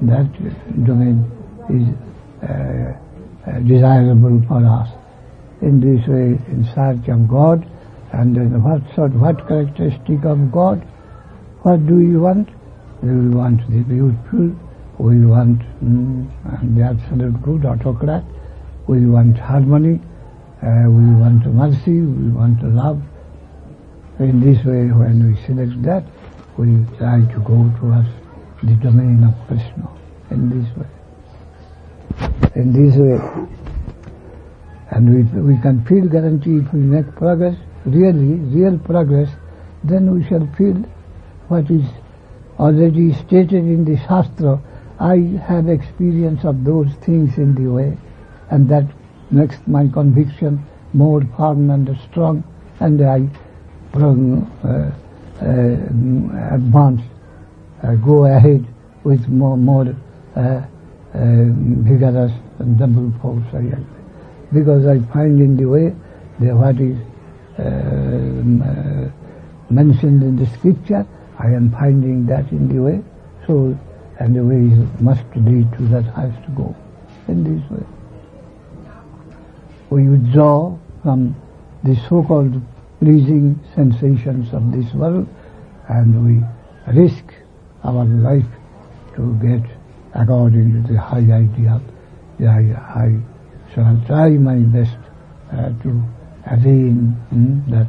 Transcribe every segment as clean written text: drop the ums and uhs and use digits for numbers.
that domain is desirable for us. In this way, in search of God, and then what characteristic of God? What do we want? We want the beautiful, we want the absolute good autocrat, we want harmony, we want mercy, we want love. In this way, when we select that, we try to go towards the domain of Krishna. In this way, and we can feel guarantee if we make progress, real progress, then we shall feel what is already stated in the Shastra. I have experience of those things in the way, and that makes my conviction more firm and strong, and I advance, go ahead with more vigorous and double force. Because I find in the way that what is mentioned in the scripture, I am finding that in the way. So, and the way must lead to that highest goal. In this way, we withdraw from the so-called pleasing sensations of this world, and we risk our life to get according to the high ideal. I shall try my best to attain that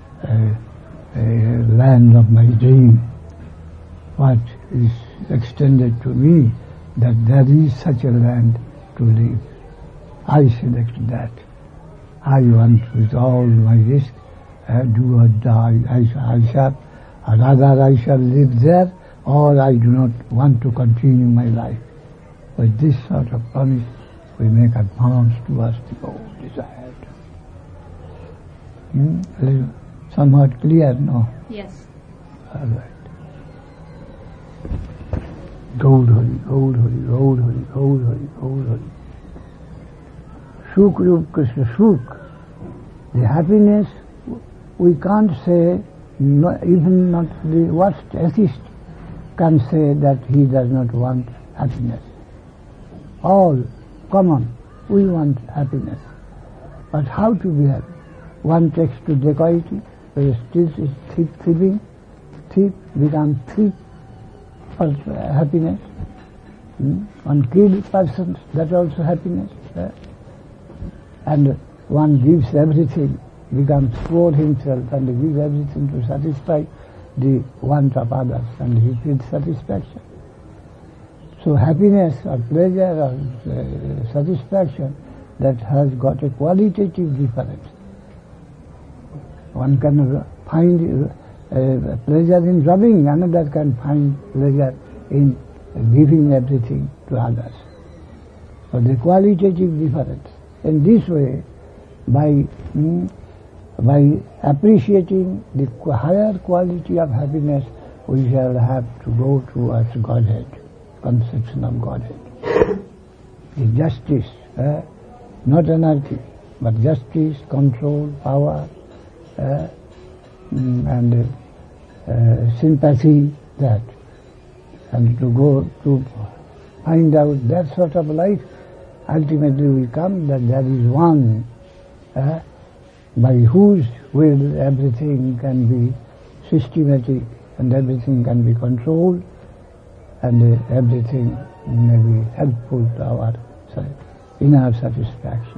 land of my dream. What is extended to me, that there is such a land to live. I select that. I want with all my risk, do or die. I shall, rather I shall live there, or I do not want to continue my life. With this sort of promise, we make advance towards the goal desired. Somewhat clear, no? Yes. All right. Gold Hari, Gold Hari, Gold Hari, Gold Hari, Gold Hari. Sukh Rup Krishna Sukh. The happiness, we can't say, even not the worst atheist can say that he does not want happiness. All common, we want happiness. But how to be happy? One takes to dacoity, where still is thieving, thief becomes thief for happiness. One kills persons, that also happiness. And one gives everything, becomes poor himself, and gives everything to satisfy the want of others, and he feels satisfaction. So happiness or pleasure or satisfaction, that has got a qualitative difference. One can find pleasure in rubbing, another can find pleasure in giving everything to others. So the qualitative difference. In this way, by appreciating the higher quality of happiness, we shall have to go towards Godhead, conception of Godhead. The justice, not anarchy, but justice, control, power, and sympathy, that. And to go to find out that sort of life, ultimately we come that there is one by whose will everything can be systematic and everything can be controlled and everything may be helpful to our inner satisfaction.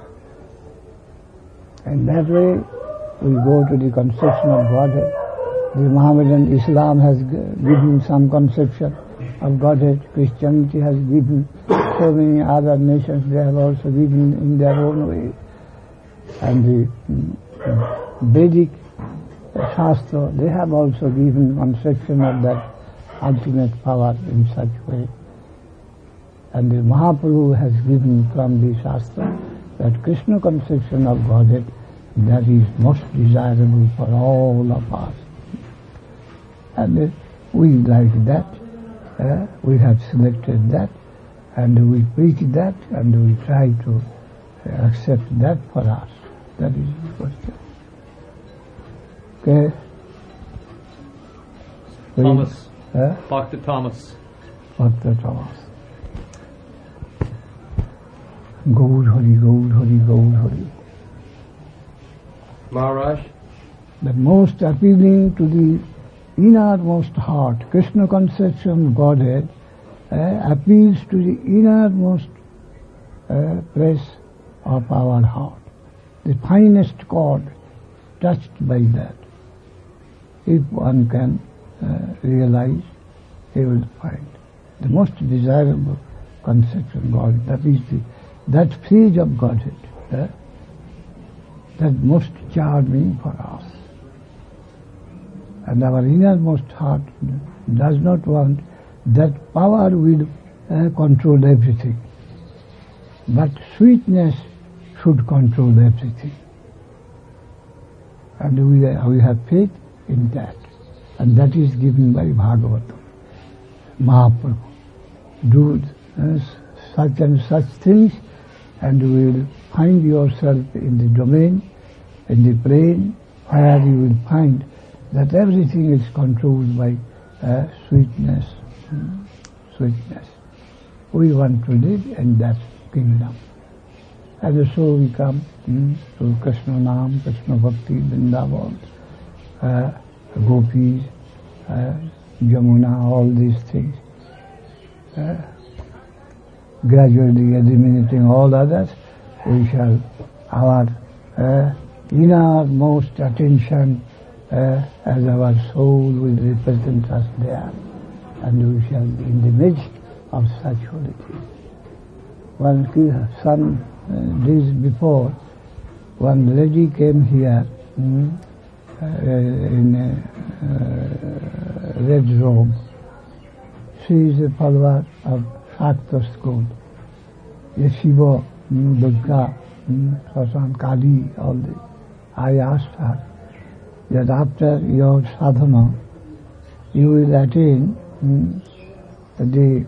And that way we go to the conception of Godhead. The Mohammedan Islam has given some conception of Godhead. Christianity has given, so many other nations they have also given in their own way. And the Vedic Shastra, they have also given conception of that ultimate power in such way. And the Mahaprabhu has given from the Shastra that Krishna conception of Godhead, that is most desirable for all of us. And we like that, we have selected that, and we preach that, and we try to accept that for us. That is the question. Okay? Thomas. Dr. Thomas. Dr. Thomas. Gaur Hari, Gaur Hari, Gaur Hari. Maharaj? The most appealing to the innermost heart, Krishna conception of Godhead appeals to the innermost press of our heart. The finest chord touched by that. If one can realize, he will find the most desirable conception of God. That is that phase of Godhead, that most charming for us. And our innermost heart does not want that power will control everything. But sweetness should control everything. And we have faith in that. And that is given by Bhagavatam. Mahaprabhu. Do such and such things and you will find yourself in the domain, in the brain, where you will find that everything is controlled by sweetness. Sweetness. We want to live in that kingdom. And so we come to Krishna Nam, Krishna Bhakti, Vrindavan, Gopis, Jamuna, all these things. Gradually eliminating all others, we shall, our innermost attention as our soul will represent us there, and we shall be in the midst of such holiness. Some days before, one lady came here in a red robe. She is a follower of Shakta school. Shiva, Durga, Sasan, Kali, all this. I asked her that after your sadhana, you will attain the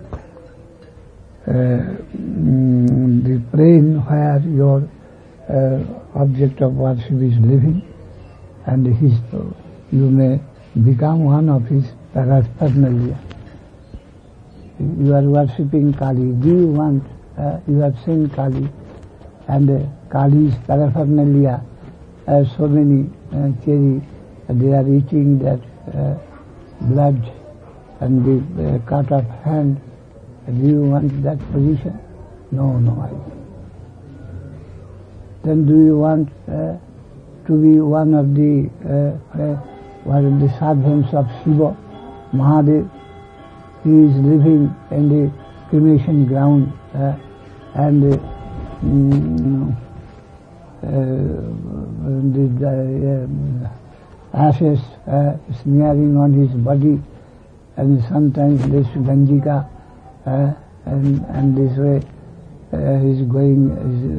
plane where your object of worship is living, and you may become one of his paraphernalia. You are worshipping Kali. Do you want, you have seen Kali, and Kali's paraphernalia, so many cherry, they are eating that blood and the cut off hand. Do you want that position? No, I don't. Then do you want to be one of the sadhans of Shiva, Mahadev? He is living in the cremation ground and the ashes smearing on his body, and sometimes this Ganjika, and this way he's going,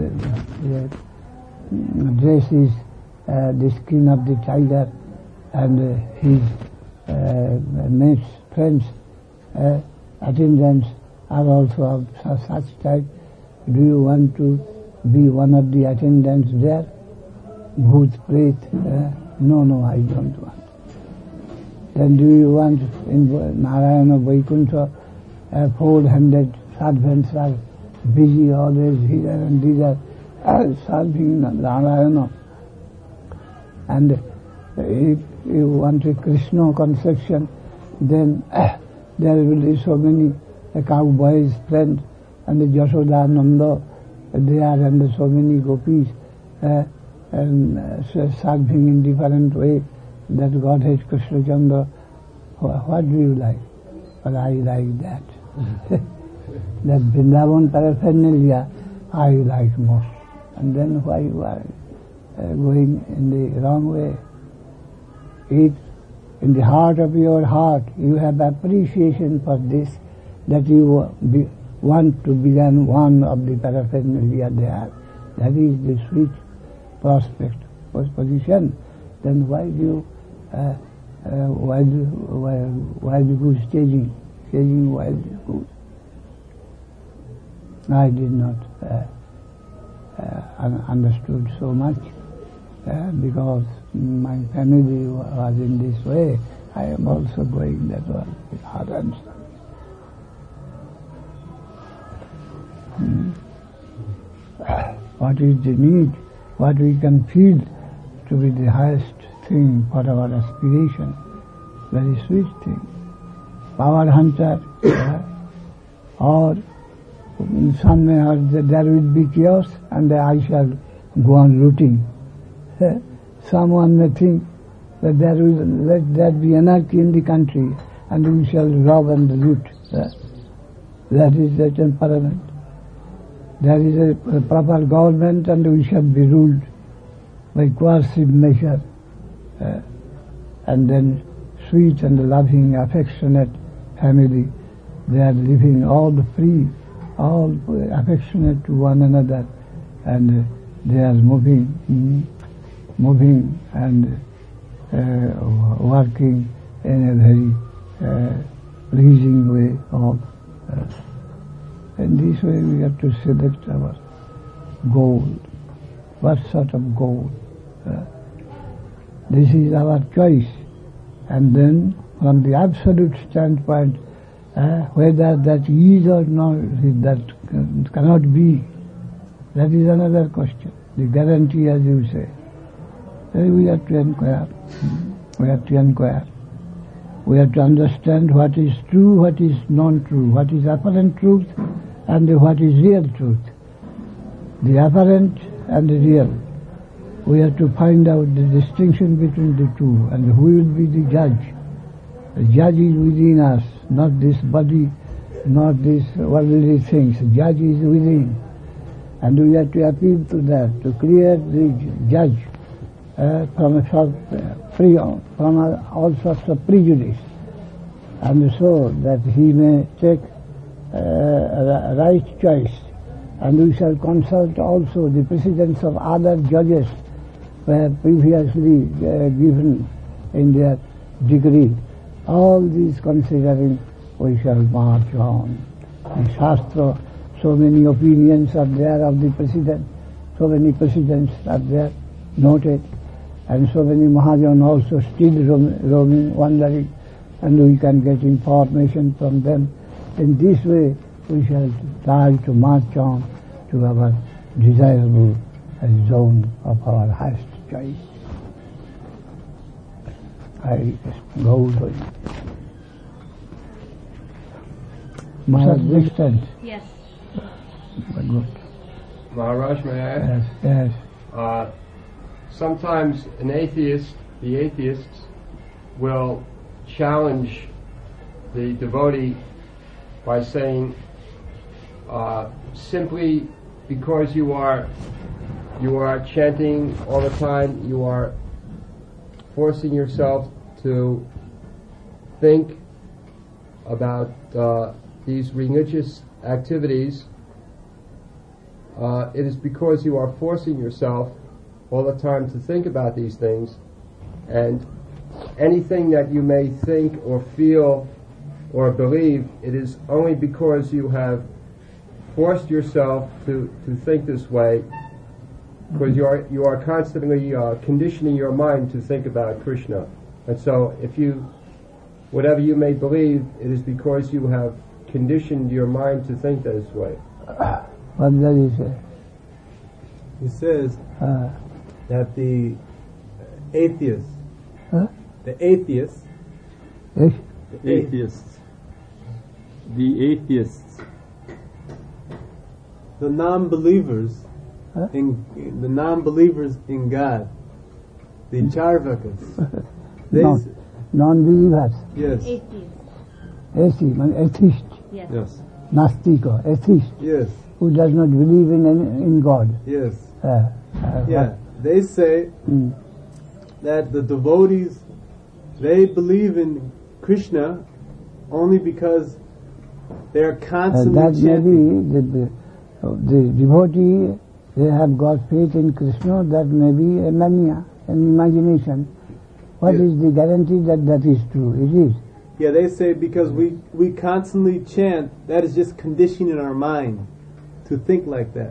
his dress is the skin of the tiger, and his mates, friends, attendants are also of such type. Do you want to be one of the attendants there? Bhoot, Pret? No, I don't want. Then do you want in Narayana Vaikuntha, 400 sadhans are busy always here and these are serving Narayana. And if you want a Krishna conception, then there will be so many cowboys, friends, and the Yashoda, Nanda, there, and so many gopis, and serving in different way. That Godhead Krishna Chandra, what do you like? But I like that. That Vrindavan paraphernalia, I like most. And then why you are going in the wrong way? If in the heart of your heart you have appreciation for this, that you want to become one of the paraphernalia there, that is the sweet prospect position, then why do wild goose chasing wild goose? I did not understood so much because my family was in this way. I am also going that way with hard understanding. what is the need, what we can feel to be the highest thing for our aspiration. Very sweet thing. Power hunter, or some may have there will be chaos and I shall go on looting. Someone may think that let there be anarchy in the country and we shall rob and loot. That is the temperament. There is a proper government and we shall be ruled by coercive measure. And then sweet and loving, affectionate family, they are living all free, all affectionate to one another, and they are moving and working in a very pleasing way. In this way we have to select our goal. What sort of goal? This is our choice. And then from the absolute standpoint, whether that is or not, that cannot be, that is another question. The guarantee, as you say. We have to inquire. We have to inquire. We have to understand what is true, what is non-true, what is apparent truth, and what is real truth. The apparent and the real. We have to find out the distinction between the two, and who will be the judge. The judge is within us, not this body, not these worldly things. The judge is within. And we have to appeal to that, to create the judge from all sorts of prejudice, and so that he may take a right choice. And we shall consult also the precedents of other judges were previously given in their degree. All these considering, we shall march on. In Shastra, so many opinions are there of the President, so many precedents are there noted, and so many Mahajan also still roaming, wandering, and we can get information from them. In this way, we shall try to march on to our desirable zone of our highest choice. I go for it. Maharaj, extent. Yes. Good. Maharaj, may I ask? Yes. Sometimes the atheists, will challenge the devotee by saying, simply because you are chanting all the time, you are forcing yourself to think about these religious activities. It is because you are forcing yourself all the time to think about these things, and anything that you may think or feel or believe, it is only because you have forced yourself to think this way, because you are constantly conditioning your mind to think about Krishna. And so whatever you may believe, it is because you have conditioned your mind to think this way. What does he say? He says that the atheists, the non-believers in God, the Charvakas, non-believers. Yes. Atheist. Yes. Nastika, atheist. Yes. Who does not believe in God. Yes. They say that the devotees, they believe in Krishna only because they are constantly that chanting. may be the devotee, they have got faith in Krishna, that may be a mania, an imagination. What is the guarantee that that is true? It is. Yeah, they say because we constantly chant, that is just conditioning our mind to think like that.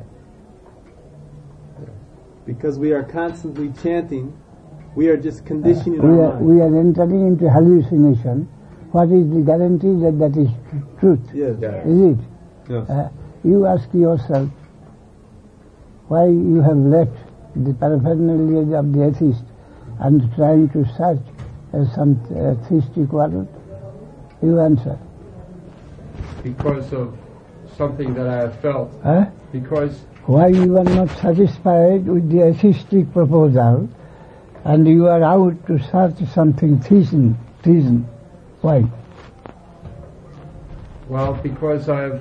Because we are constantly chanting, we are just conditioning our mind. We are entering into hallucination. What is the guarantee that that is truth? Yes. Is it? Yes. You ask yourself, why you have left the paraphernalia of the atheist and trying to search some theistic world? You answer. Because of something that I have felt. Because why you are not satisfied with the atheistic proposal and you are out to search something theism? Why? Well, because I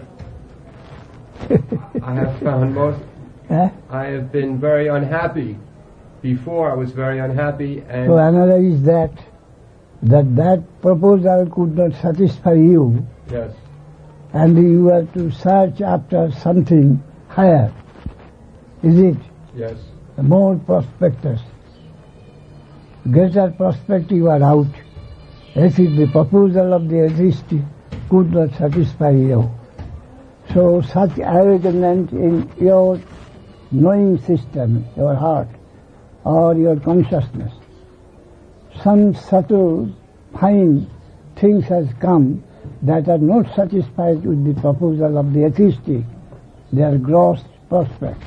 have found I have been very unhappy. Before I was very unhappy, and so another is that proposal could not satisfy you. Yes. And you were to search after something higher. Is it? Yes. More prospectus. Greater prospect you are out. As if the proposal of the atheist could not satisfy you. So such arrogance in your knowing system, your heart, or your consciousness, some subtle, fine things has come that are not satisfied with the proposal of the atheistic. They are gross prospect.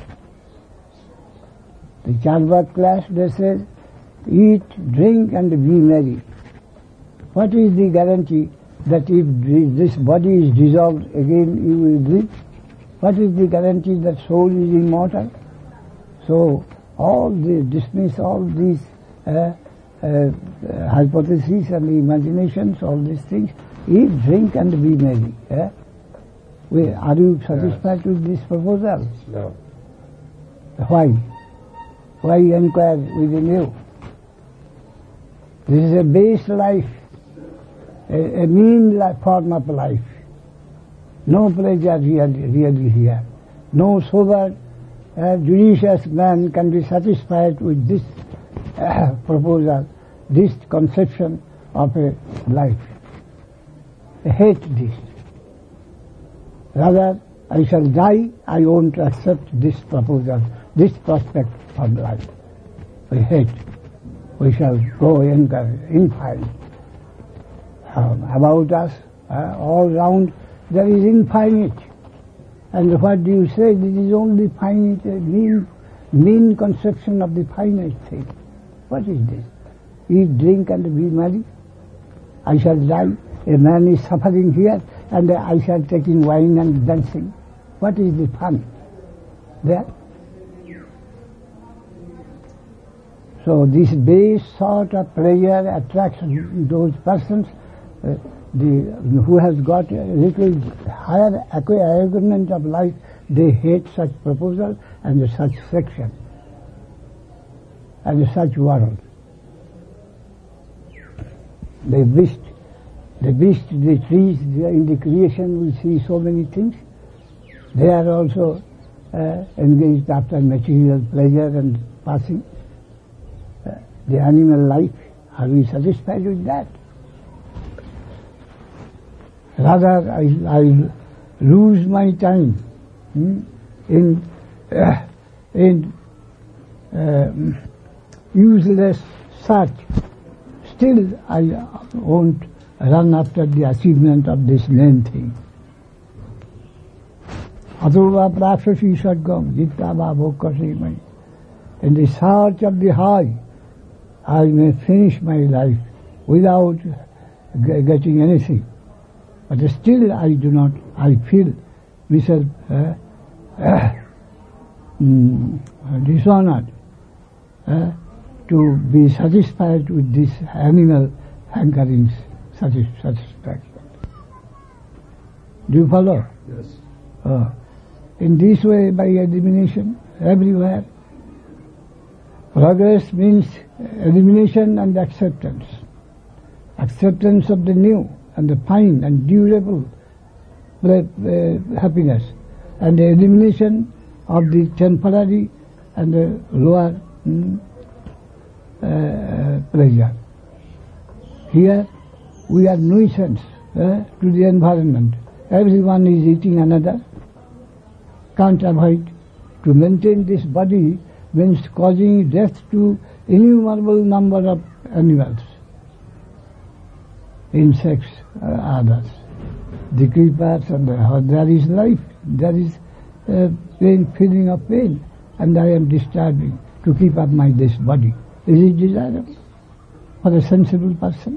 The Charvak class, they say, eat, drink and be merry. What is the guarantee that if this body is dissolved, again you will drink? What is the guarantee that soul is immortal? So dismiss all these hypotheses and imaginations, all these things. Eat, drink and be merry. Are you satisfied with this proposal? No. Why? Why inquire within you? This is a base life, a mean form of life. No pleasure really here. No sober, judicious man can be satisfied with this proposal, this conception of a life. I hate this. Rather, I shall die, I won't accept this proposal, this prospect of life. I hate. We shall go infinite. About us, all round, there is infinite. And what do you say? This is only finite, mean conception of the finite thing. What is this? Eat, drink and be merry. I shall die. A man is suffering here and I shall take in wine and dancing. What is the fun there? So this base sort of pleasure attracts those persons who has got a little higher acquirement of life. They hate such proposal and such section and such world. They wished the trees in the creation will see so many things. They are also engaged after material pleasure and passing. The animal life, are we satisfied with that? Rather, I lose my time in useless search. Still, I won't run after the achievement of this main thing. Adova prapsasi sargam jittava bhokkasimai. In the search of the high, I may finish my life without getting anything. But still I feel myself dishonored to be satisfied with this animal hankerings, satisfaction. Do you follow? Yes. In this way, by elimination, everywhere, progress means elimination and acceptance. Acceptance of the new and the fine and durable happiness, and the elimination of the temporary and the lower pleasure. Here we are nuisance to the environment. Everyone is eating another. Can't avoid. To maintain this body means causing death to innumerable number of animals, insects, others. The creepers, and there is life, there is pain, feeling of pain, and I am disturbing to keep up this body. Is it desirable for a sensible person?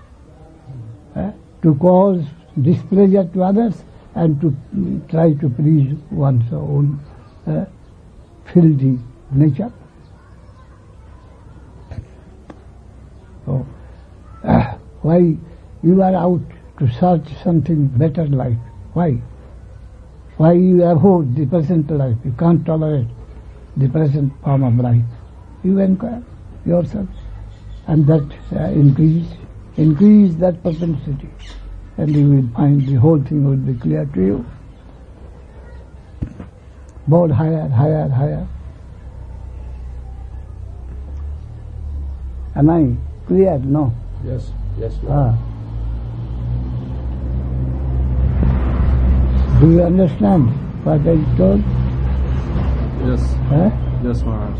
To cause displeasure to others and to try to please one's own filthy nature. So, why you are out to search something better life? Why? Why you avoid the present life? You can't tolerate the present form of life. You inquire yourself, and that increase that propensity, and you will find the whole thing will be clear to you. More higher, higher, higher. Am I clear? No. Yes, yes, Lord. Do you understand what I told? Yes. Yes, Maharaj.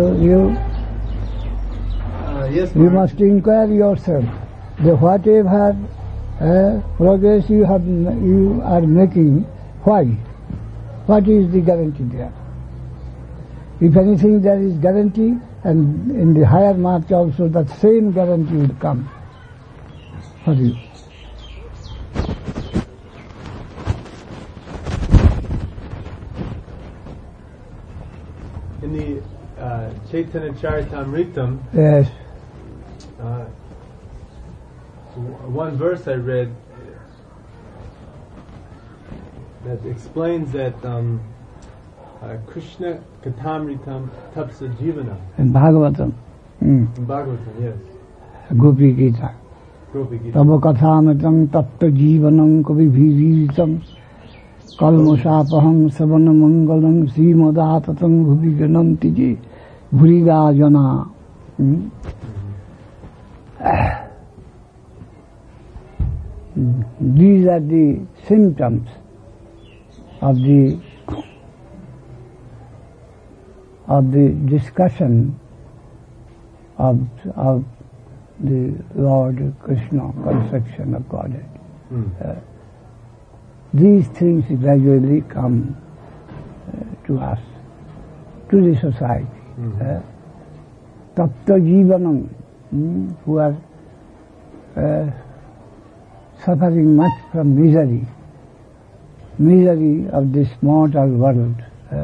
Yes, You must inquire yourself. The whatever progress you are making, why? What is the guarantee there? If anything there is guarantee, and in the higher march also that same guarantee will come for you. In the Chaitanya Charitamritam, Yes. One verse I read that explains that Krishna Katamritam Tapsa Jivana. In Bhagavatam. In Bhagavatam, yes. Gopi Gita. Gopi Gita. Tava kathamritam tapta jivanam kavi bhiritam kalmasapaham savana mangalam srimadatatang bhuvi gananti ji bhuriga jana. These are the symptoms of the discussion of the Lord Krishna, conception of Godhead. These things gradually come to us, to the society. Tapta Jivanam, who are suffering much from misery of this mortal world.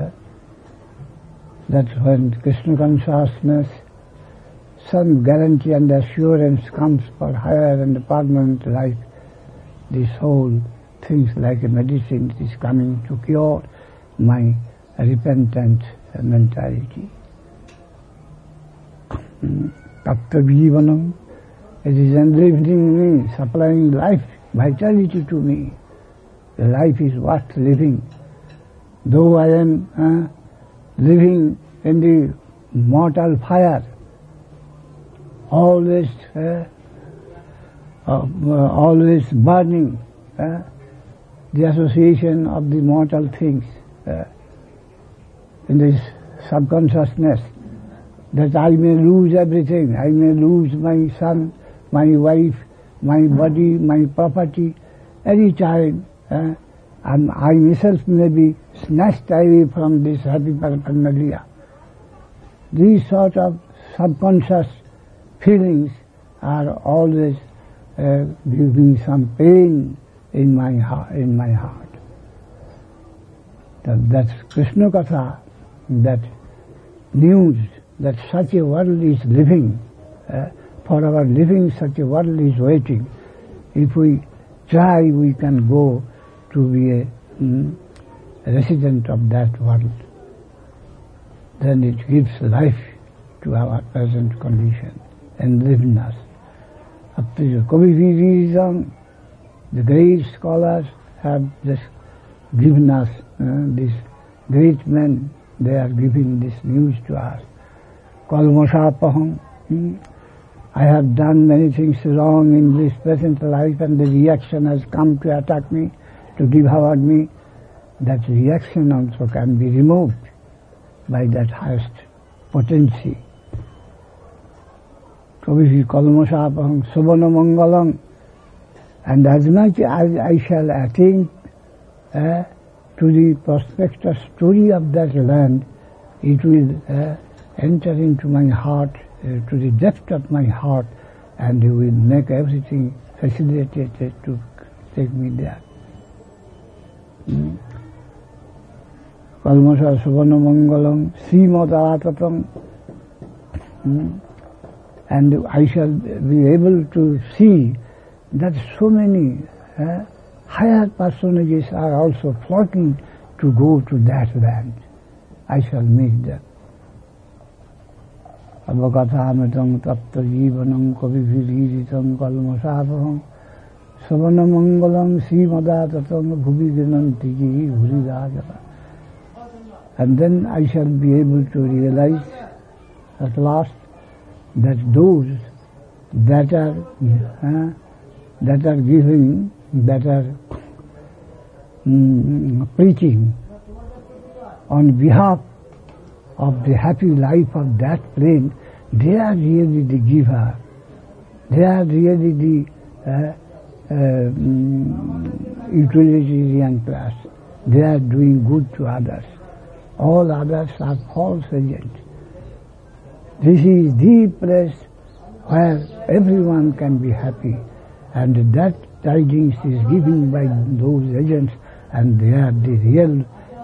That when Krishna consciousness, some guarantee and assurance comes for higher and permanent life, the soul thinks like a medicine is coming to cure my repentant mentality. Tapta Jivanam, it is enlivening me, supplying life, vitality to me. The life is worth living. Though I am living in the mortal fire, always burning, the association of the mortal things in this subconsciousness, that I may lose everything. I may lose my son, my wife, my body, my property, any time, and I myself may be snatched away from this happy paraphernalia. These sort of subconscious feelings are always giving some pain in my heart. That's Krishna Katha, that news that such a world is living. For our living, such a world is waiting. If we try, we can go to be a resident of that world. Then it gives life to our present condition and liveness. Up to the Kavi, the great scholars have just given us, these great men, they are giving this news to us. Kalmasapaham. I have done many things wrong in this present life, and the reaction has come to attack me, to devour me. That reaction also can be removed by that highest potency. Kavihi kalmasapaham savana mangalam. And as much as I shall attain to the prospectus story of that land, it will enter into my heart, to the depth of my heart, and it will make everything facilitated to take me there. Kalmasa Subhana Mangalam, Srimad. And I shall be able to see that so many higher personages are also flocking to go to that land. I shall meet them. Avakathamitang tapta jivanam kaviviriditang kalmasapaham savana mangalam srimadatatang bhuviginantiki bhuridajata. And then I shall be able to realize at last that those that are giving, that are preaching on behalf of the happy life of that plane, they are really the giver. They are really the utilitarian class. They are doing good to others. All others are false agents. This is the place where everyone can be happy, and that tidings is given by those agents, and they are the real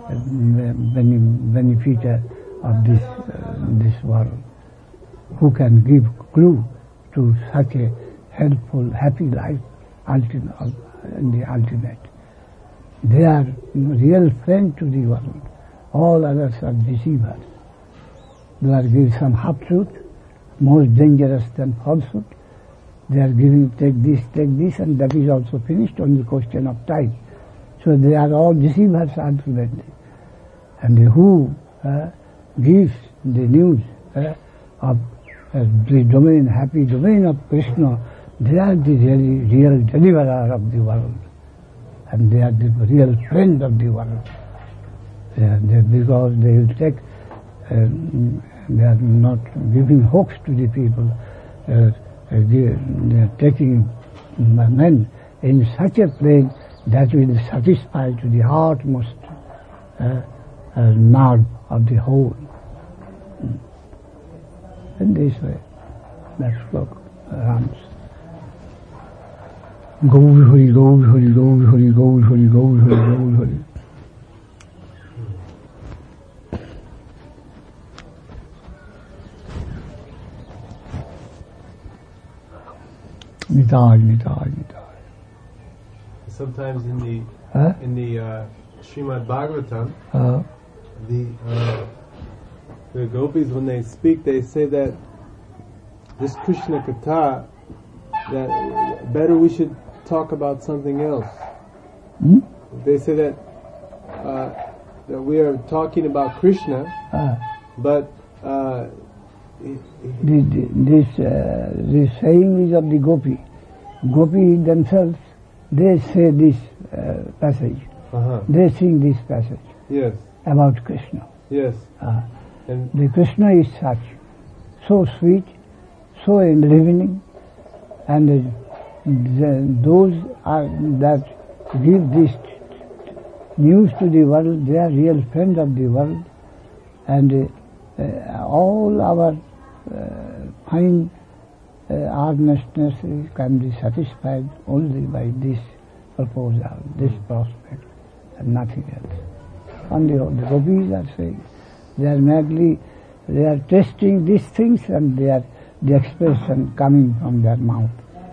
benefactor of this world, who can give clue to such a helpful, happy life in the ultimate. They are real friends to the world. All others are deceivers. They are giving some half-truth, most dangerous than falsehood. They are giving, take this, and that is also finished, only question of time. So they are all deceivers ultimately. And who gives the news of the domain, happy domain of Krishna, they are the real deliverer of the world. And they are the real friend of the world. Because they will take, they are not giving hopes to the people. They are taking men in such a plane that will satisfy to the heartmost nerve of the whole. In this way, that slok runs. Gaur Hari, Gaur Hari, Gaur Hari, Gaur Hari, Gaur Hari, Gaur Hari. Nitai. Sometimes in the Srimad Bhagavatam, the gopis, when they speak, they say that this Krishna Katha, that better we should talk about something else. They say that we are talking about Krishna, but this saying is of the gopi. Gopi themselves, they say this passage. They sing this passage. Yes. About Krishna. Yes. And the Krishna is such, so sweet, so enlivening, and those that give this news to the world, they are real friends of the world, and all our fine earnestness can be satisfied only by this proposal, this prospect, and nothing else. Only the gopis are saying, they are testing these things, and they are the expression coming from their mouth,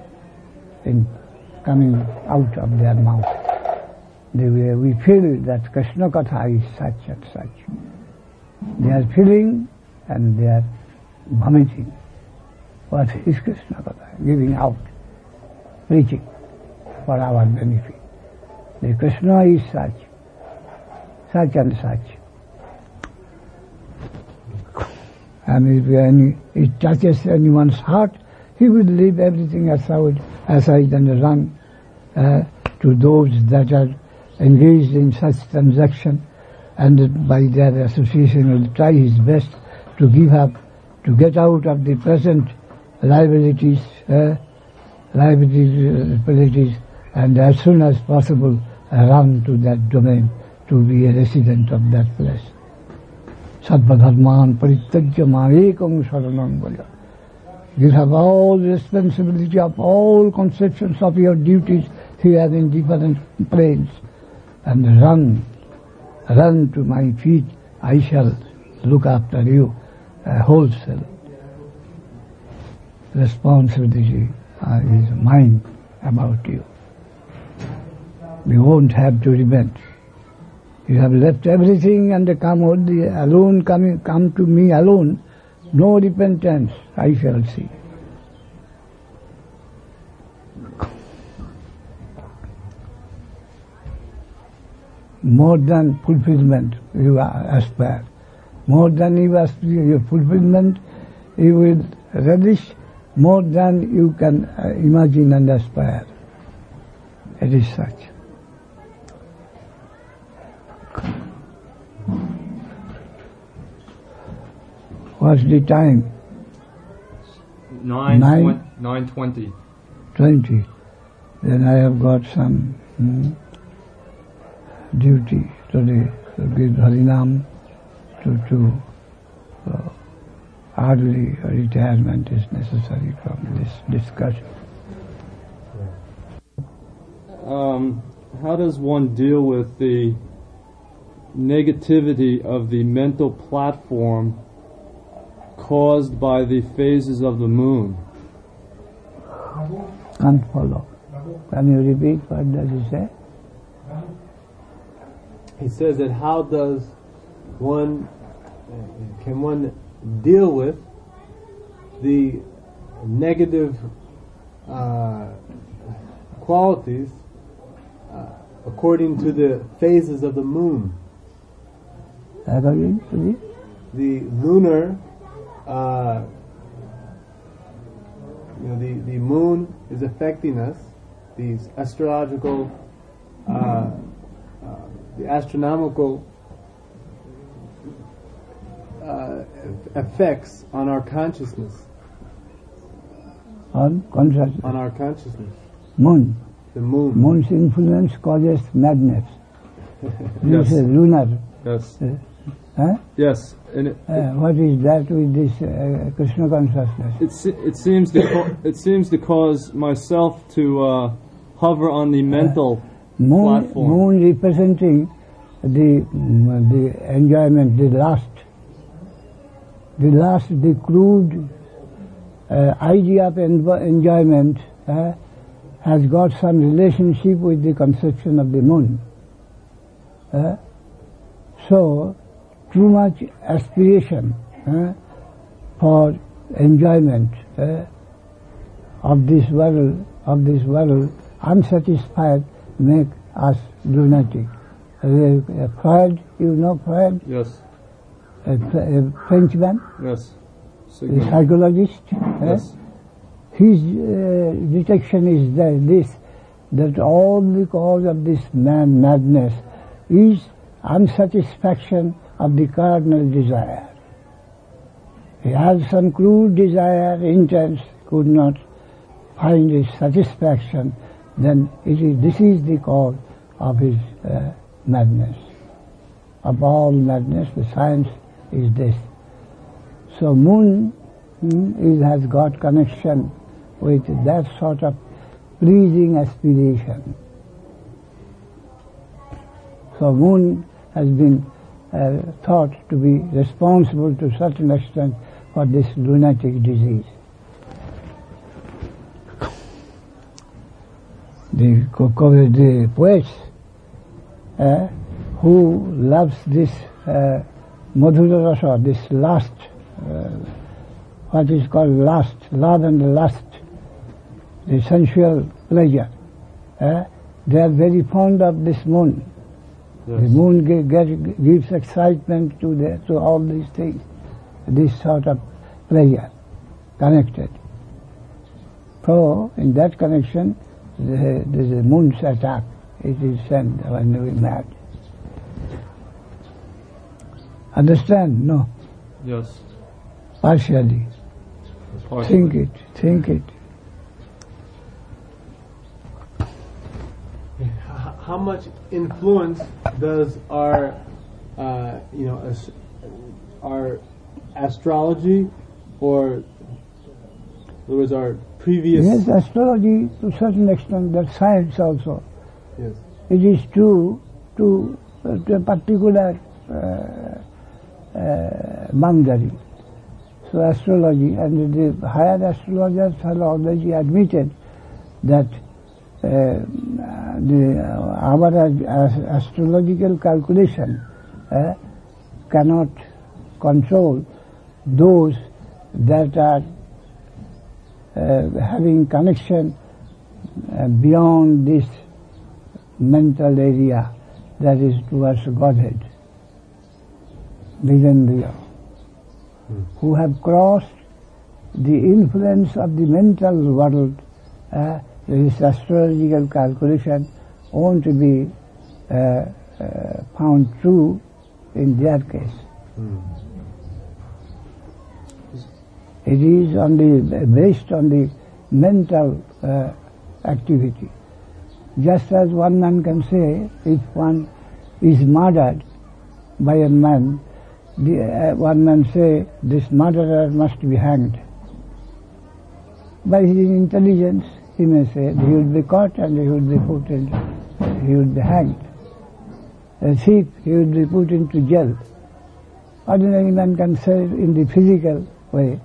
coming out of their mouth. We feel that Krishna Katha is such and such. They are feeling and they are vomiting. What is Krishna Katha? Giving out, preaching for our benefit. The Krishna is such and such. And if it touches anyone's heart, he will leave everything aside and run to those that are engaged in such transaction, and by their association will try his best to give up, to get out of the present liabilities, and as soon as possible run to that domain to be a resident of that place. Sarvadharman Parityajya Mamekam Sharanam Vraja. You have all responsibility of all conceptions of your duties here in different planes, and run to my feet. I shall look after you, wholesale. Responsibility is mine about you. We won't have to repent. You have left everything and come to me alone. No repentance, I shall see. More than fulfillment you aspire. More than you aspire your fulfillment, you will relish more than you can imagine and aspire. It is such. What's the time? 9:20. 20. Then I have got some duty today to give Harinam to early retirement is necessary from this discussion. How does one deal with the negativity of the mental platform caused by the phases of the moon? Can't follow. Can you repeat what does he say? He says that can one deal with the negative qualities according to the phases of the moon? According to the lunar, the moon is affecting us. These astrological, the astronomical effects on our consciousness. On consciousness. On our consciousness. Moon. The moon. Moon's influence causes madness. This is lunar. Yes. Huh? Yes. And what is that with this Krishna consciousness? It seems to cause myself to hover on the mental platform. Moon representing the enjoyment, the crude idea of enjoyment has got some relationship with the conception of the moon. So, too much aspiration for enjoyment of this world, unsatisfied, make us lunatic. Freud, you know Freud? Yes. A Frenchman? Yes. A psychologist? Yes. His detection is that all the cause of this madness is unsatisfaction of the carnal desire. He has some crude desire, intense, could not find his satisfaction, then this is the cause of his madness. Of all madness, the science is this. So moon has got connection with that sort of pleasing aspiration. So moon has been thought to be responsible to a certain extent for this lunatic disease. The poets who loves this Madhura Rasa, this lust, what is called lust, love and lust, the sensual pleasure, they are very fond of this moon. Yes. The moon gives excitement to all these things, this sort of pleasure, connected. So, in that connection, there is a moon's attack. It is sent when we mad. Understand? No? Yes. Partially. Think it. How much influence does our, our astrology, or there was our previous... Yes, astrology to a certain extent, that's science also. Yes. It is true to a particular boundary. So astrology, and the higher astrologers have already admitted that our astrological calculation cannot control those that are having connection beyond this mental area, that is towards Godhead, Vijendriya, who have crossed the influence of the mental world. This astrological calculation won't be found true in their case. It is based on the mental activity. Just as one man can say, if one is murdered by a man, one man say, this murderer must be hanged. By his intelligence, he may say, he will be caught and he will be he will be hanged. A thief, he will be put into jail. Ordinary man can say in the physical way.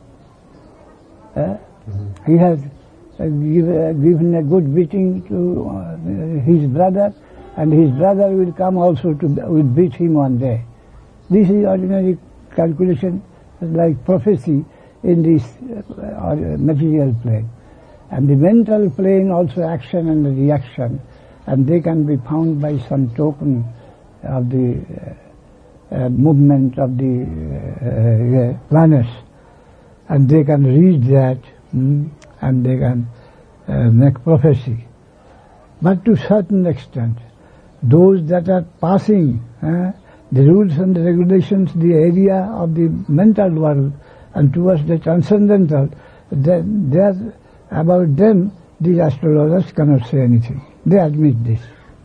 He has given a good beating to his brother, and his brother will come also will beat him one day. This is ordinary calculation, like prophecy in this material plane. And the mental plane also action and reaction, and they can be found by some token of the movement of the planets, and they can read that and they can make prophecy. But to a certain extent, those that are passing the rules and the regulations, the area of the mental world, and towards the transcendental, about them, these astrologers cannot say anything. They admit this.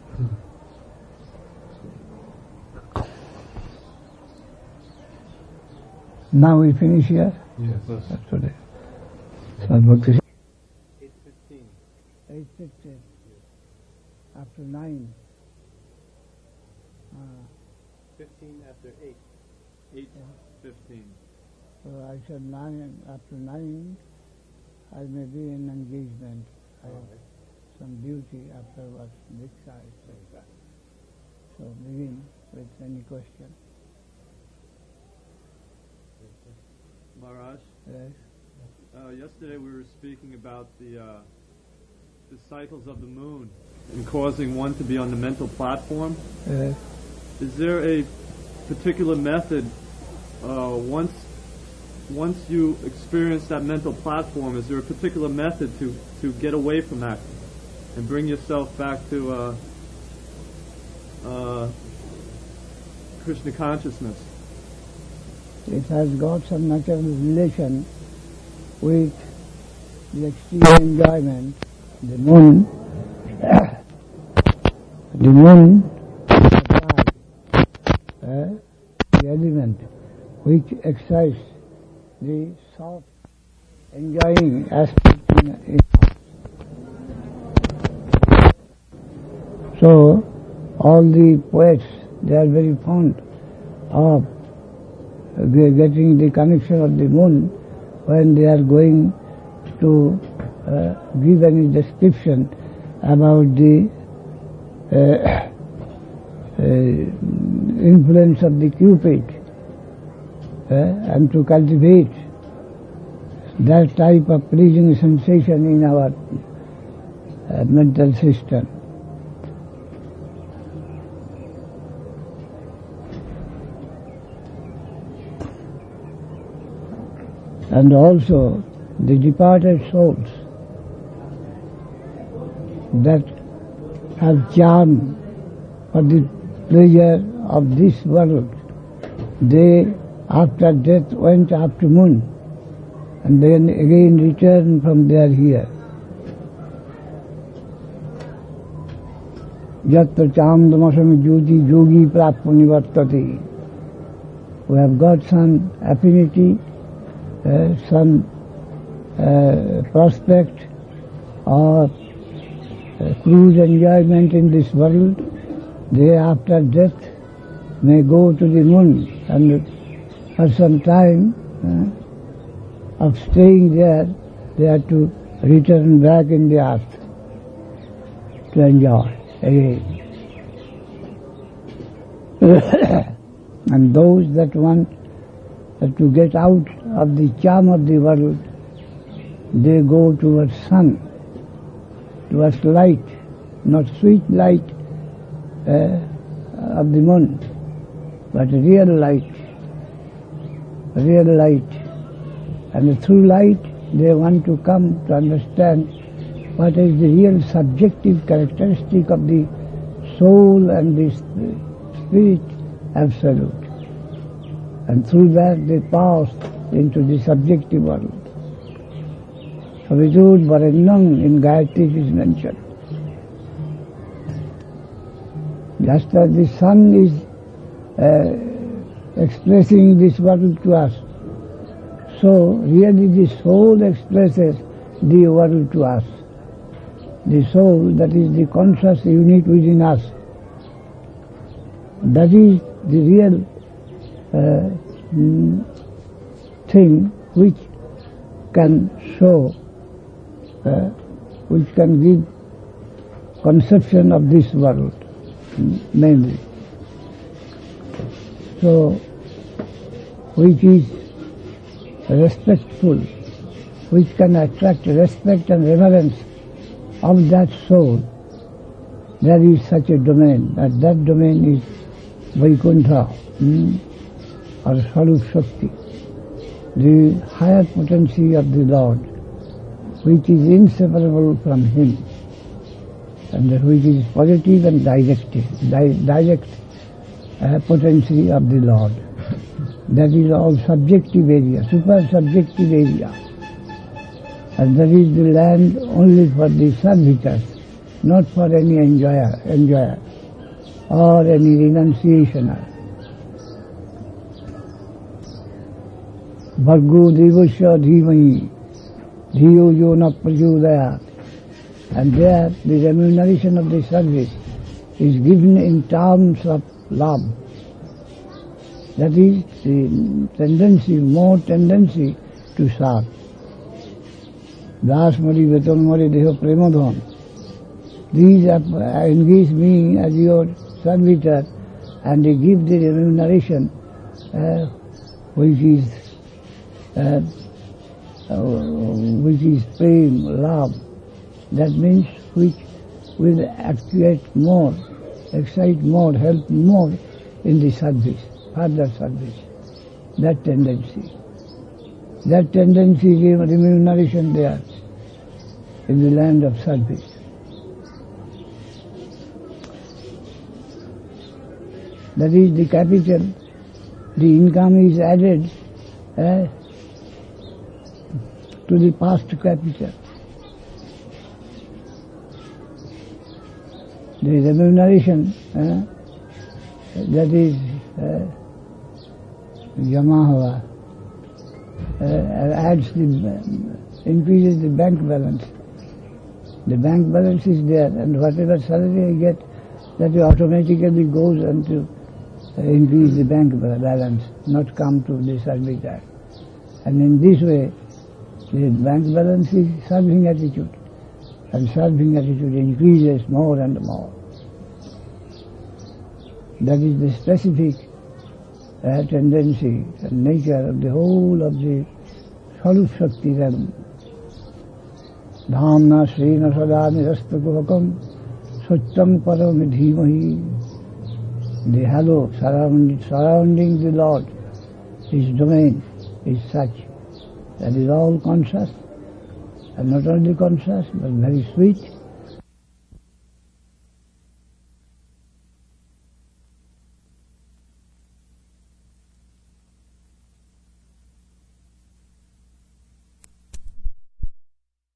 Now we finish here? Yes. That's today. So 8:15. 8:15. After 9. 15 after 8. 8:15. So I said 9. After 9, I may be in engagement. I have some duty afterwards, this side. So begin with any question. Maharaj, Yes. yesterday we were speaking about the cycles of the moon and causing one to be on the mental platform. Yes. Is there a particular method once you experience that mental platform? Is there a particular method to get away from that and bring yourself back to Krishna consciousness? It has got some natural relation with the extreme enjoyment. The moon, the element which excites the soft, enjoying aspect in So, all the poets, they are very fond of getting the connection of the moon when they are going to give any description about the influence of the Cupid and to cultivate that type of pleasing sensation in our mental system. And also the departed souls that have charm for the pleasure of this world, they after death went up to moon and then again returned from there here. Yatra chamdamasam jyoti yogi prapunivartati. who have got some affinity, some prospect or cruise enjoyment in this world, they after death may go to the moon, and for some time of staying there, they have to return back in the earth to enjoy again. And those that want to get out of the charm of the world, they go towards sun, towards light, not sweet light of the moon, but real light. And through light they want to come to understand what is the real subjective characteristic of the soul and the spirit absolute. And through that they pass into the subjective world. So Vidud Varanyam in Gayatri is mentioned. Just as the sun is expressing this world to us, so really the soul expresses the world to us. The soul, that is the conscious unit within us, that is the real thing which can show, which can give conception of this world, mainly. So, which is respectful, which can attract respect and reverence of that soul. There is such a domain, that domain is Vaikuntha, or Swarup Shakti, the higher potency of the Lord, which is inseparable from Him, and which is positive and direct potency of the Lord. That is all subjective area, super subjective area. And that is the land only for the servitors, not for any enjoyer or any renunciationer. Bhargo devasya dhimahi dhiyo yo na prachodayat. And there the remuneration of the service is given in terms of love. That is the tendency, more tendency to serve. Das mari beton mari deho premodhon. These engage me as your servitor, and they give the remuneration which is prem, love. That means which will actuate more, excite more, help more in the service, further service. That tendency remuneration there in the land of service. That is the capital. The income is added to the past capital. The remuneration that is Jama adds increases the bank balance. The bank balance is there, and whatever salary I get, that automatically goes into increase the bank balance, not come to the servitor. And in this way, the bank balance is serving attitude, and serving attitude increases more and more. That is the specific tendency and nature of the whole of the Swarup Shakti realm. Dhamna Srina Sadami Rastakuhakam Sattam Parami Dhimahi. The halo surrounding the Lord, His domain is such that is all conscious, and not only conscious but very sweet,